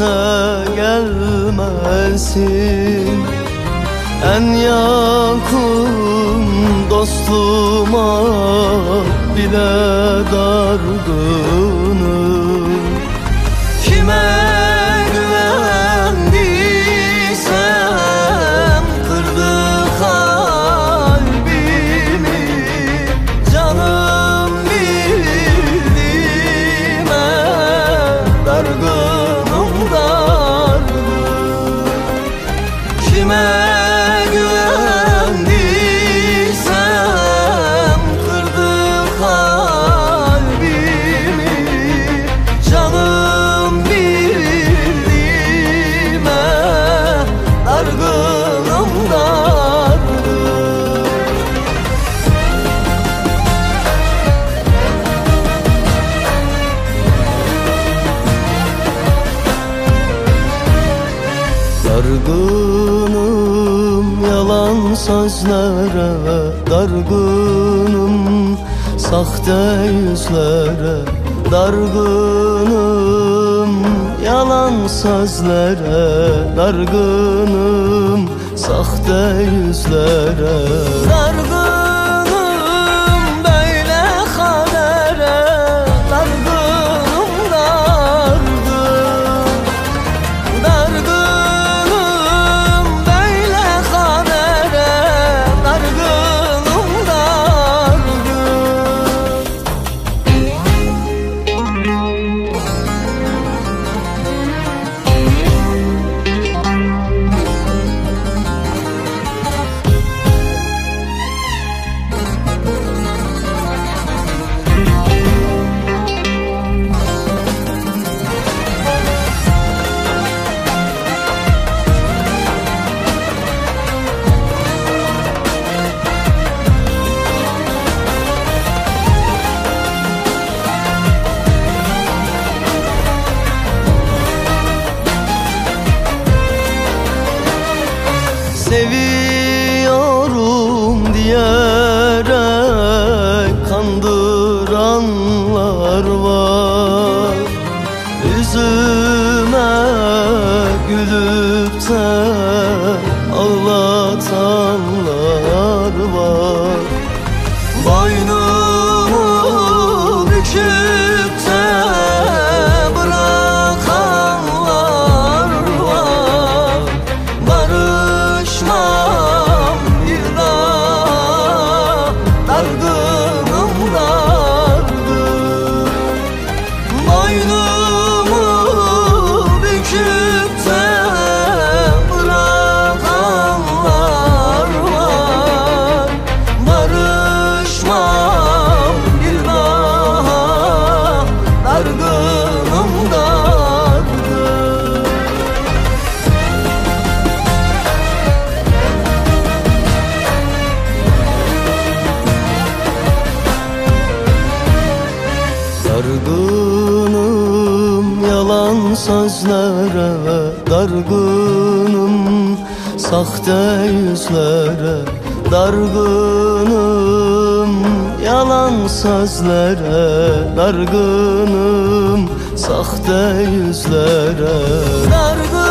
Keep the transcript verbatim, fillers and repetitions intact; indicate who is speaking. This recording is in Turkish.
Speaker 1: gelmesin. En yakın dostuma bile dargınım. Kime güvendiysem kırdı kalbimi. Canım bildiğime dargınım dargın. Kime güvendiysem kırdı kalbimi. Canım bildiğime dargınım dargın. Dargınım yalan sözlere, dargınım sahte yüzlere. Dargınım yalan sözlere, dargınım sahte yüzlere. Dargınım böyle kadere, dargınım dargın. Dargınım böyle kadere, dargınım dargın. Seviyorum diyerek kandıranlar var. Yüzüme gülüp de ağlatanlar var. Boynumu büküp de bırakanlar var. Barışmam bir daha, dargınım dargın. Boynumu büküp de bırakanlar var. Barışmam bir daha, dargınım dargın. Dargınım yalan sözlere, dargınım sahte yüzlere. Dargınım yalan sözlere, dargınım sahte yüzlere. Dargın